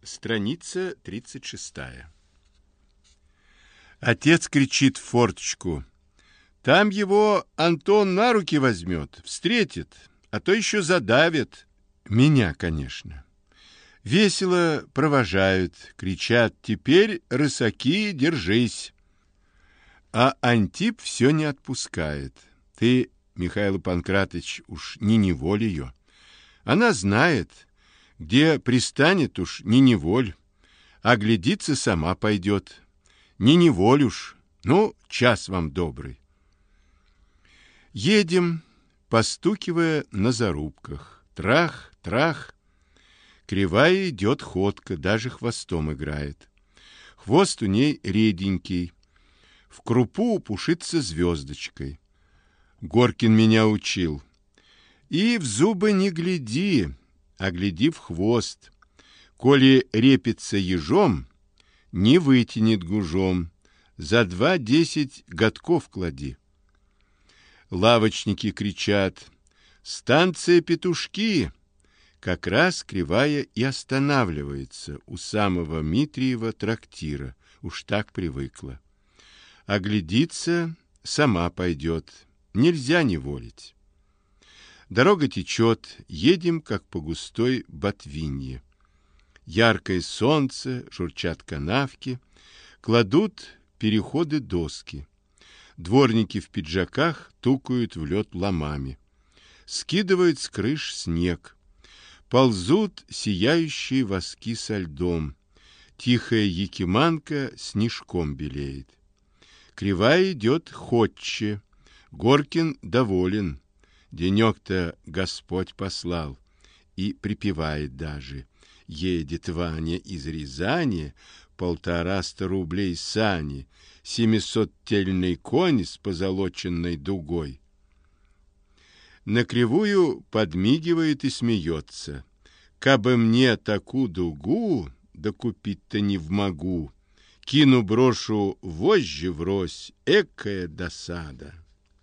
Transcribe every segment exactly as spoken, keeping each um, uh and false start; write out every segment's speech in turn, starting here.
Страница тридцать шестая. Отец кричит в форточку. Там его Антон на руки возьмет, встретит, а то еще задавит. Меня, конечно. Весело провожают, кричат: теперь, рысаки, держись. А Антип все не отпускает. Ты, Михаил Панкратыч, уж не неволь ее. Она знает, где пристанет, уж не неволь, а глядится сама пойдет. Не неволь уж, ну, час вам добрый. Едем, постукивая на зарубках. Трах, трах. Кривая идет ходка, даже хвостом играет. Хвост у ней реденький, в крупу пушится звездочкой. Горкин меня учил. И в зубы не гляди, а гляди в хвост. Коли репится ежом, не вытянет гужом, за два десять годков клади. Лавочники кричат: станция Петушки! Как раз Кривая и останавливается у самого Митриева трактира, уж так привыкла. Оглядится, сама пойдет, нельзя неволить. Дорога течет, едем, как по густой ботвинье. Яркое солнце, журчат канавки, кладут переходы доски. Дворники в пиджаках тукают в лед ломами. Скидывают с крыш снег. Ползут сияющие воски со льдом. Тихая якиманка снежком белеет. Кривая идет ходче. Горкин доволен. Денек-то Господь послал. И припевает даже: едет Ваня из Рязани, полтораста рублей сани, семисоттельный конь с позолоченной дугой. На Кривую подмигивает и смеется. Кабы мне таку дугу, да купить-то не вмогу, кину брошу вожжи врозь, экая досада.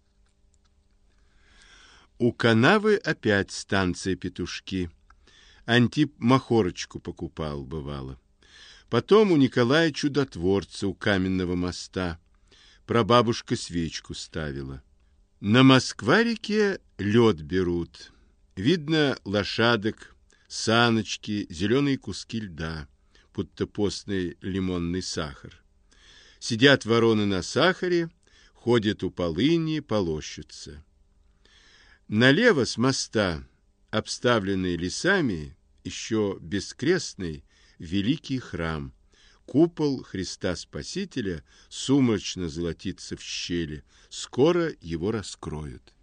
У канавы опять станция Петушки. Антип махорочку покупал, бывало. Потом у Николая Чудотворца у каменного моста. Прабабушка свечку ставила. На Москва-реке лед берут. Видно лошадок, саночки, зеленые куски льда, будто постный лимонный сахар. Сидят вороны на сахаре, ходят у полыни, полощутся. Налево с моста, обставленный лесами, еще бескрестный великий храм. Купол Христа Спасителя сумрачно золотится в щели. Скоро его раскроют.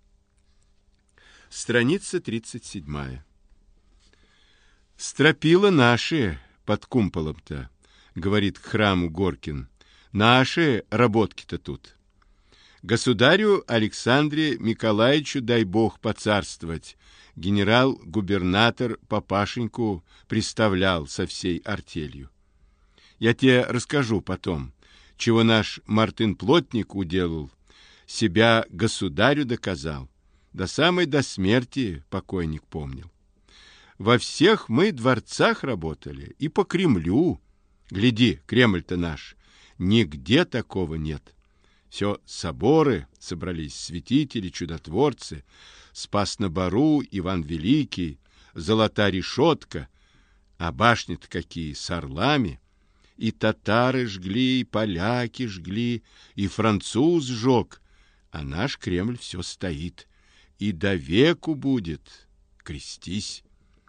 Страница тридцать седьмая. Стропила наши под кумполом-то, говорит к храму Горкин. Наши работки-то тут. Государю Александре Николаевичу дай Бог поцарствовать. Генерал-губернатор папашеньку представлял со всей артелью. Я тебе расскажу потом, чего наш Мартын Плотник уделал, себя государю доказал. До самой до смерти покойник помнил. Во всех мы дворцах работали и по Кремлю. Гляди, Кремль-то наш, нигде такого нет. Все соборы собрались, святители, чудотворцы, Спас на Бару, Иван Великий, Золотая решетка, а башни-то какие, с орлами. И татары жгли, и поляки жгли, и француз жег, а наш Кремль все стоит, и до веку будет. Крестись.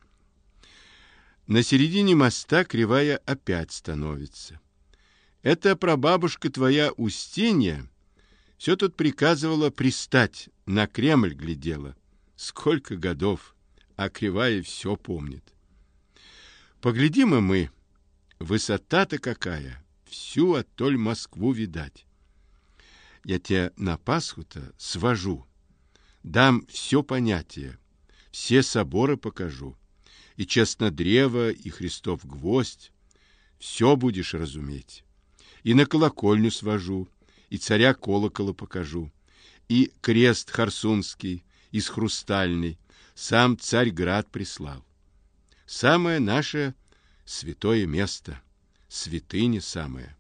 На середине моста Кривая опять становится. Это прабабушка твоя Устинья все тут приказывала пристать, на Кремль глядела. Сколько годов, а Кривая все помнит. Поглядим и мы. Высота-то какая, всю оттоль Москву видать. Я тебя на Пасху-то свожу, дам все понятие, все соборы покажу, и Честнодрево, и Христов гвоздь, все будешь разуметь. И на колокольню свожу, и царя колокола покажу, и крест Харсунский из хрустальный, сам Царьград прислал. Самое наше Святое место, святыня самая.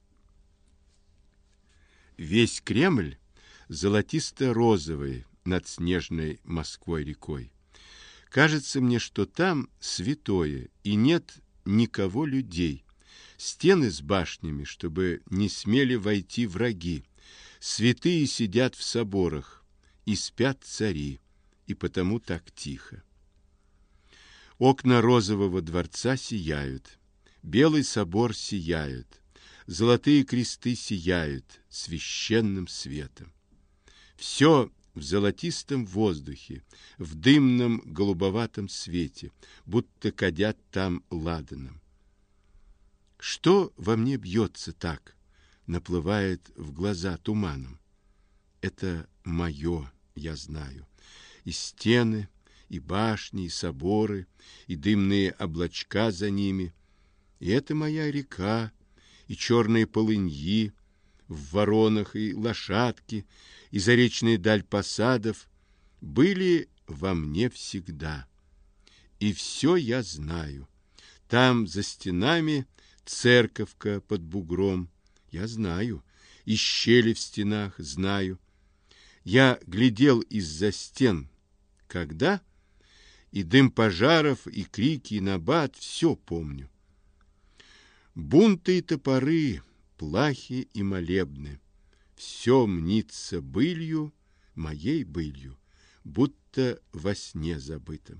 Весь Кремль золотисто-розовый над снежной Москвой-рекой. Кажется мне, что там святое, и нет никого людей. Стены с башнями, чтобы не смели войти враги. Святые сидят в соборах, и спят цари, и потому так тихо. Окна розового дворца сияют, белый собор сияет, золотые кресты сияют священным светом. Все в золотистом воздухе, в дымном голубоватом свете, будто кадят там ладаном. Что во мне бьется так, наплывает в глаза туманом? Это мое, я знаю, и стены, и башни, и соборы, и дымные облачка за ними, и это моя река, и черные полыньи в воронах, и лошадки, и заречная даль посадов были во мне всегда. И все я знаю. Там за стенами церковка под бугром, я знаю, и щели в стенах знаю. Я глядел из-за стен, когда, и дым пожаров, и крики, и набат, все помню. Бунты и топоры, плахи и молебны, все мнится былью, моей былью, будто во сне забытым.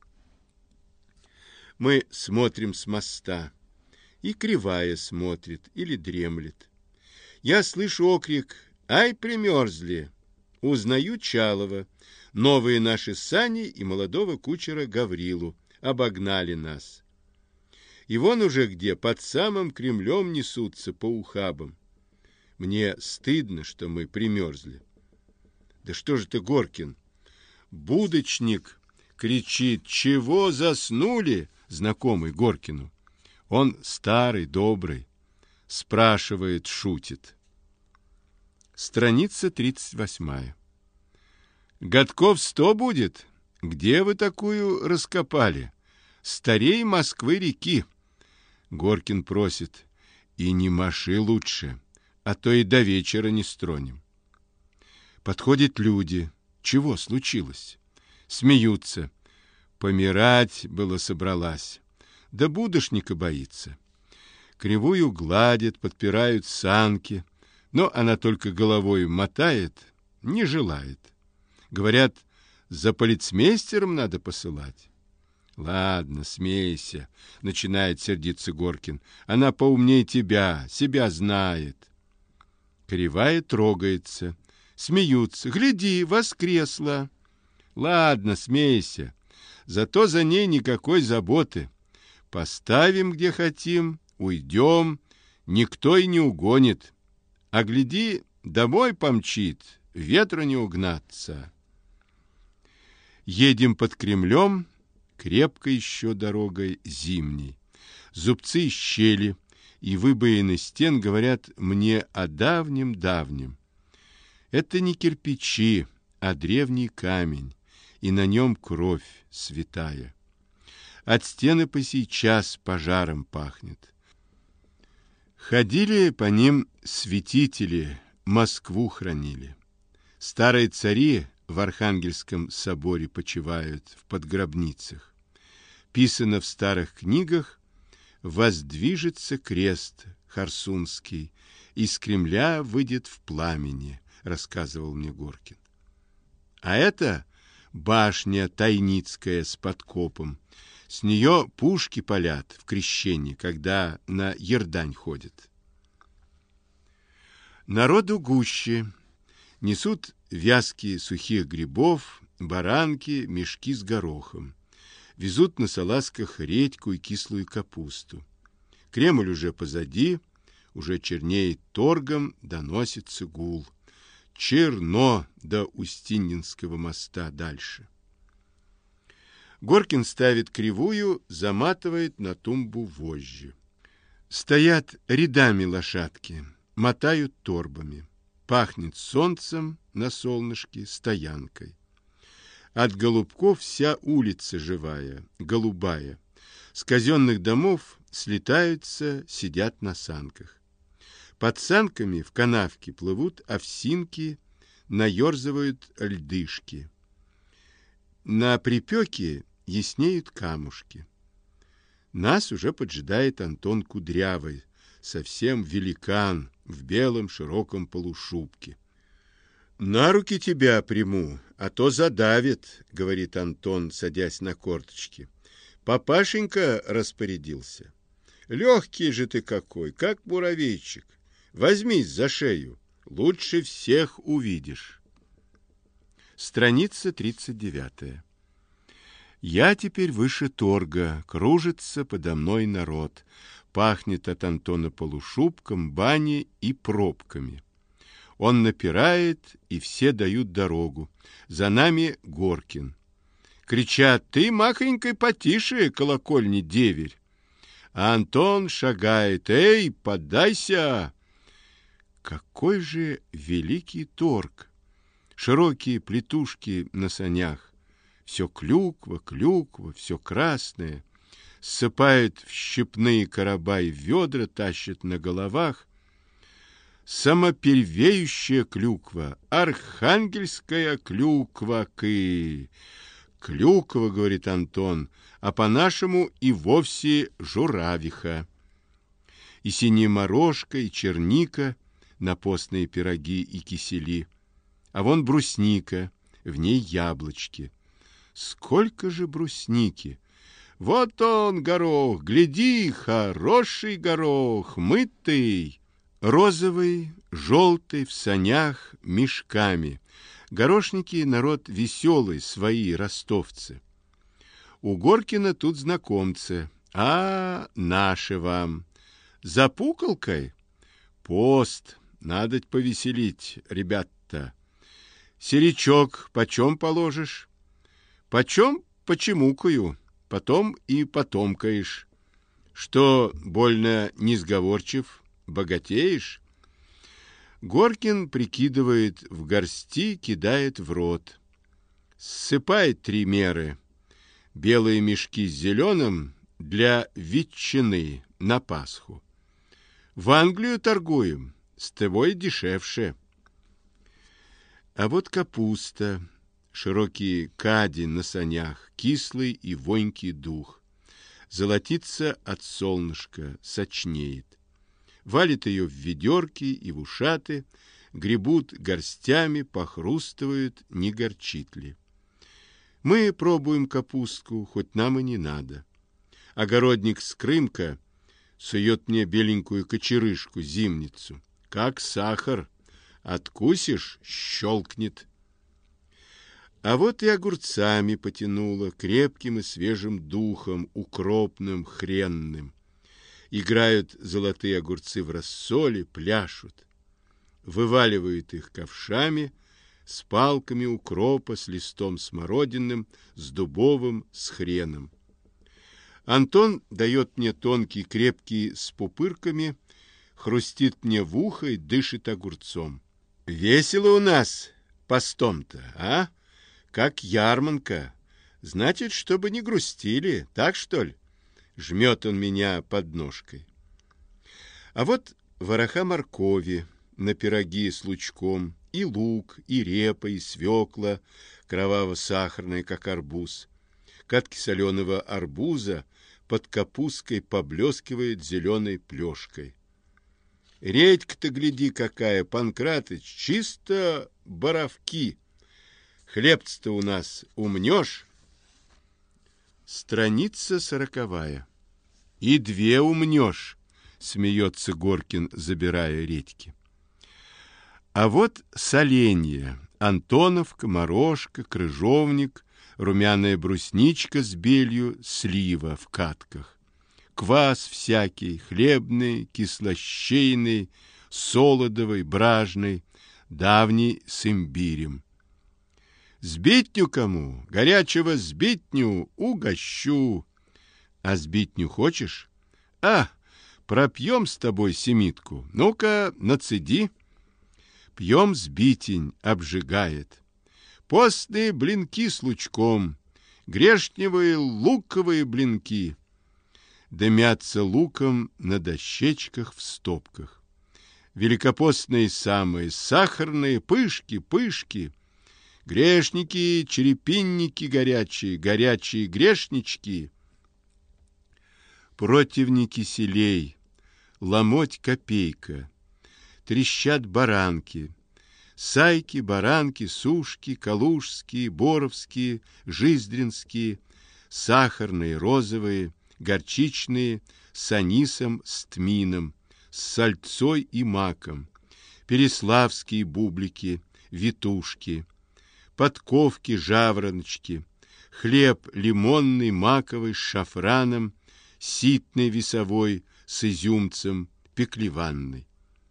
Мы смотрим с моста, и кривая смотрит или дремлет. Я слышу окрик: «Ай, примерзли!» Узнаю Чалова, новые наши сани и молодого кучера Гаврилу обогнали нас. И вон уже где под самым Кремлем несутся по ухабам. Мне стыдно, что мы примерзли. Да что же ты, Горкин? Будочник кричит: «Чего заснули?» Знакомый Горкину. Он старый, добрый. Спрашивает, шутит. Страница тридцать восьмая. Годков сто будет? Где вы такую раскопали? Старей Москвы-реки. Горкин просит: и не маши лучше, а то и до вечера не стронем. Подходят люди. Чего случилось? Смеются. Помирать было собралась. Да будошника боится. Кривую гладят, подпирают санки, но она только головой мотает, не желает. Говорят, за полицмейстером надо посылать. Ладно, смейся, начинает сердиться Горкин. Она поумнее тебя, себя знает. Кривая трогается. Смеются. Гляди, воскресла. Ладно, смейся. Зато за ней никакой заботы. Поставим, где хотим, уйдем, никто и не угонит. А гляди, домой помчит, ветру не угнаться. Едем под Кремлем, крепко еще дорогой зимней. Зубцы щели и выбоины стен говорят мне о давнем-давнем. Это не кирпичи, а древний камень, и на нем кровь святая. От стены по сейчас пожаром пахнет. Ходили по ним святители, Москву хранили. Старые цари в Архангельском соборе почивают в подгробницах. Писано в старых книгах: воздвижется крест Харсунский, из Кремля выйдет в пламени, рассказывал мне Горкин. А это башня Тайницкая с подкопом. С нее пушки палят в крещении, когда на Ердань ходят. Народу гуще. Несут вязки сухих грибов, баранки, мешки с горохом. Везут на салазках редьку и кислую капусту. Кремль уже позади, уже чернеет торгом, доносится гул. Черно до Устиньинского моста дальше. Горкин ставит кривую, заматывает на тумбу вожжи. Стоят рядами лошадки, мотают торбами. Пахнет солнцем на солнышке, стоянкой. От голубков вся улица живая, голубая. С казенных домов слетаются, сидят на санках. Под санками в канавке плывут овсинки, наерзывают льдышки. На припеке яснеют камушки. Нас уже поджидает Антон Кудрявый, совсем великан в белом широком полушубке. На руки тебя приму, а то задавит, говорит Антон, садясь на корточки. Папашенька распорядился. Легкий же ты какой, как муравейчик. Возьмись за шею, лучше всех увидишь. Страница тридцать девятая. Я теперь выше торга, кружится подо мной народ. Пахнет от Антона полушубком, баней и пробками. Он напирает, и все дают дорогу. За нами Горкин. Кричат: ты, махонькой, потише, колокольни деверь. А Антон шагает: эй, поддайся! Какой же великий торг! Широкие плетушки на санях. Все клюква, клюква, все красное. Ссыпают в щепные короба и ведра, тащат на головах. Самопервеющая клюква, архангельская клюква, кы. Клюква, говорит Антон, а по-нашему и вовсе журавиха. И синяя морожка, и черника на постные пироги и кисели. А вон брусника, в ней яблочки. Сколько же брусники! Вот он, горох, гляди, хороший горох, мытый, розовый, желтый, в санях, мешками. Горошники народ веселый, свои ростовцы. У Горкина тут знакомцы. А, наши вам. За пуколкой? Пост, надо повеселить, ребята. Серечок почем положишь? Почем почемукаю, потом и потомкаешь. Что, больно несговорчив, богатеешь? Горкин прикидывает в горсти, кидает в рот. Ссыпает три меры. Белые мешки с зеленым для ветчины на Пасху. В Англию торгуем, с тобой дешевше. А вот капуста, широкие кади на санях, кислый и вонький дух. Золотится от солнышка, сочнеет. Валит ее в ведерки и в ушаты, гребут горстями, похрустывают, не горчит ли. Мы пробуем капустку, хоть нам и не надо. Огородник с Крымка сует мне беленькую кочерышку, зимницу. Как сахар. Откусишь — щелкнет. А вот и огурцами потянуло, крепким и свежим духом, укропным, хренным. Играют золотые огурцы в рассоле, пляшут. Вываливают их ковшами, с палками укропа, с листом смородиным, с дубовым, с хреном. Антон дает мне тонкий, крепкий, с пупырками, хрустит мне в ухо и дышит огурцом. Весело у нас постом-то, а? Как ярмарка. Значит, чтобы не грустили, так что ли? Жмет он меня под ножкой. А вот вороха моркови на пироги с лучком, и лук, и репа, и свекла, кроваво-сахарная, как арбуз. Катки соленого арбуза под капусткой поблескивает зеленой плешкой. Редька-то, гляди, какая, Панкратыч, чисто боровки. Хлебца-то у нас умнешь. Страница сороковая. И две умнешь, смеется Горкин, забирая редьки. А вот соленья, антоновка, морожка, крыжовник, румяная брусничка с белью, слива в катках. Квас всякий, хлебный, кислощейный, солодовый, бражный, давний с имбирем. Сбитню кому, горячего сбитню угощу. А сбитню хочешь? А, пропьем с тобой семитку. Ну-ка, нацеди. Пьем сбитень, обжигает. Постные блинки с лучком, грешневые луковые блинки. дымятся луком на дощечках в стопках. Великопостные самые, сахарные, пышки, пышки, грешники, черепинники горячие, горячие грешнички, противники селей, ломоть копейка, трещат баранки, сайки, баранки, сушки, калужские, боровские, жиздринские, сахарные, розовые, горчичные, с анисом, с тмином, с сальцой и маком, переславские бублики, витушки, подковки, жавороночки, хлеб лимонный, маковый, с шафраном, ситный весовой, с изюмцем, пеклеванный.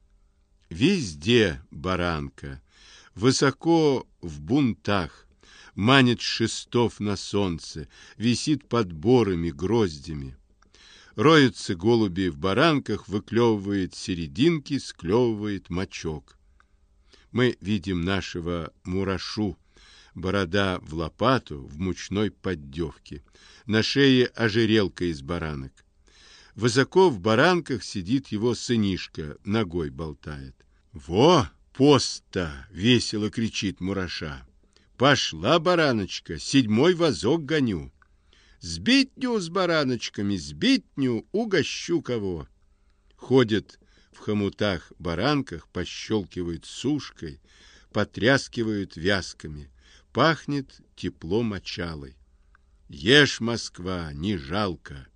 Везде баранка, высоко в бунтах, манит шестов на солнце, висит под борами, гроздями. Роются голуби в баранках, выклевывает серединки, склевывает мочок. Мы видим нашего мурашу, борода в лопату, в мучной поддевке, на шее ожерелка из баранок. Высоко в баранках сидит его сынишка, ногой болтает. «Во, пост-то!» — весело кричит мураша. «Пошла бараночка, седьмой возок гоню. Сбитню с бараночками, сбитню, угощу кого». Ходят в хомутах баранках, пощелкивают сушкой, потряскивают вязками. Пахнет тепло мочалой. Ешь, Москва, не жалко.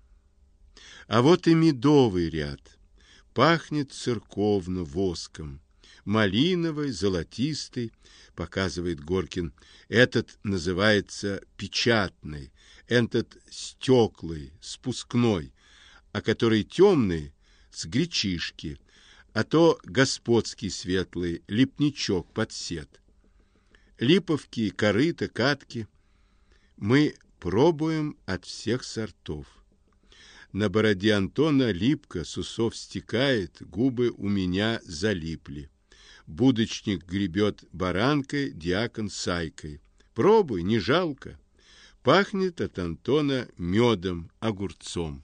А вот и медовый ряд. Пахнет церковно воском. Малиновый, золотистый, показывает Горкин. Этот называется печатный, этот стеклый, спускной, а который темный с гречишки, а то господский светлый, липничок под сет. Липовки, корыта, катки. Мы пробуем от всех сортов. На бороде Антона липко, с усов стекает, губы у меня залипли. Будочник гребет баранкой, диакон сайкой. Пробуй, не жалко. Пахнет от Антона медом, огурцом.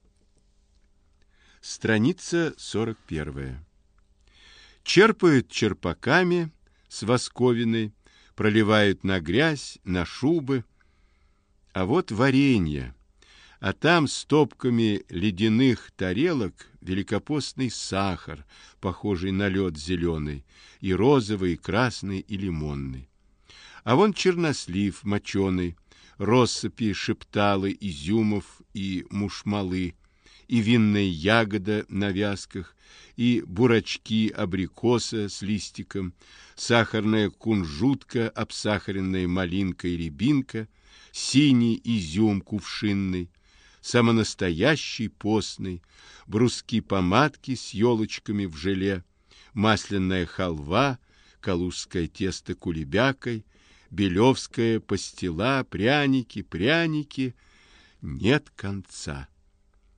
Страница сорок первая. Черпают черпаками с восковиной, проливают на грязь, на шубы. А вот варенье, а там стопками ледяных тарелок великопостный сахар, похожий на лед зеленый, и розовый, и красный, и лимонный. А вон чернослив моченый, россыпи шепталы изюмов и мушмалы, и винная ягода на вязках, и бурачки абрикоса с листиком, сахарная кунжутка, обсахаренная малинка и рябинка, синий изюм кувшинный, самонастоящий постный, бруски помадки с елочками в желе, масляная халва, калужское тесто кулебякой, белевская пастила, пряники, пряники, нет конца.